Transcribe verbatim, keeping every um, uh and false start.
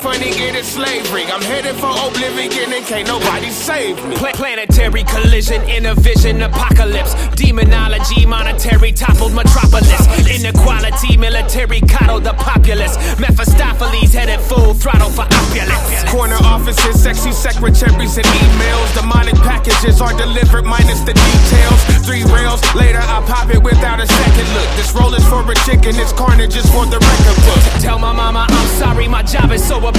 Funny get it slavery. I'm headed for oblivion and can't nobody save me. Pla planetary collision, inner vision, apocalypse. Demonology, monetary toppled metropolis. Inequality, military coddled the populace. Mephistopheles headed full throttle for opulence. Corner offices, sexy secretaries and emails. Demonic packages are delivered minus the details. Three rails later, I pop it without a second look. This roll is for a chicken, it's carnage is for the record book. Tell my mama I'm sorry, my job is so